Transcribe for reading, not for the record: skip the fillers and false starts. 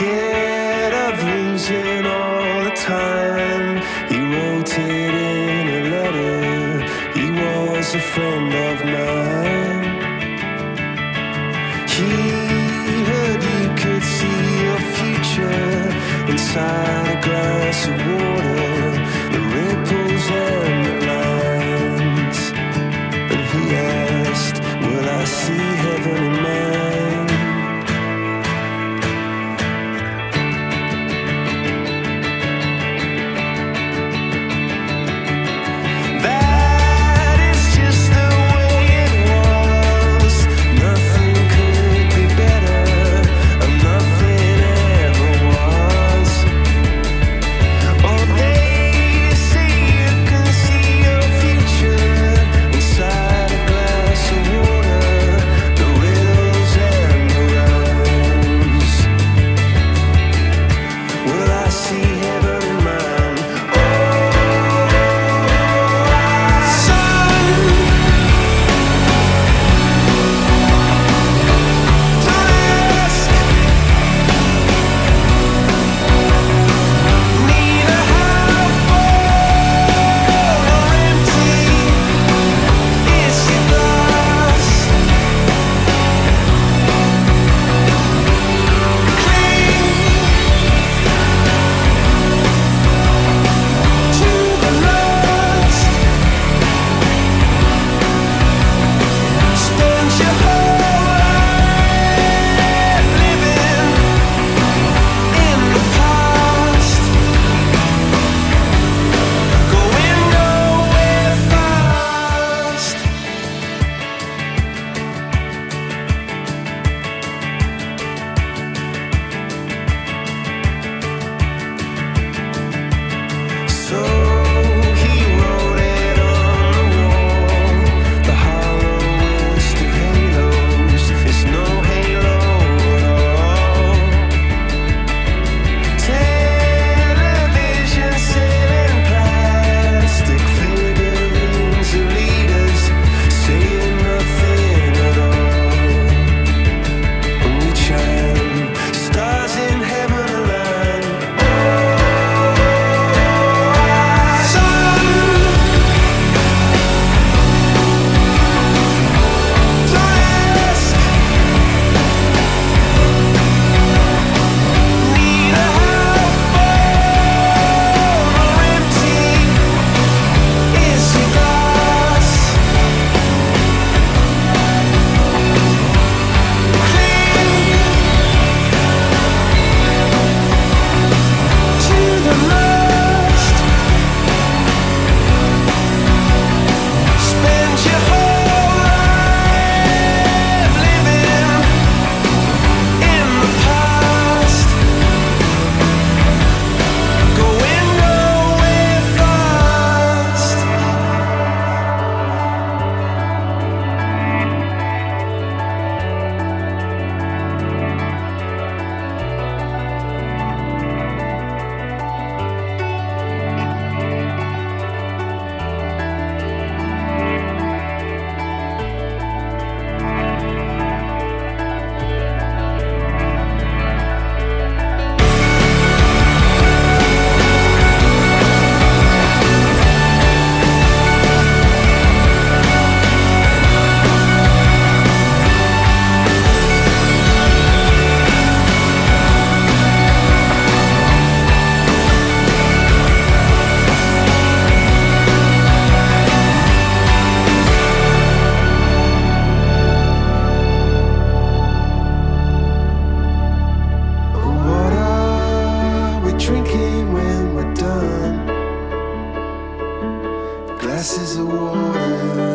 scared of losing all the time. He wrote it in a letter. He was a friend of mine. He heard you could see your future inside a glass of water, the ripples and the lines. And he asked, will I see heaven in mine? That is just the way it was. Nothing could be better, and nothing ever was. Oh, they say you can see your future inside a glass of water, the riddles and the rhymes. Will I see heaven in mine? Oh, sun, don't ask. Neither how full or empty is your glass. Cling to the last. Spend your whole life living in the past, going nowhere fast. So he wrote it on the wall, the hollowest of halos is no halo at all. Television selling plastic figurines of leaders saying nothing at all. And we chime, stars in heaven align. Sun, don't ask. Neither how full or empty is your glass. Cling to the last. Spend your whole life living in the past, going nowhere fast. What are we drinking when we're done? Glasses of water.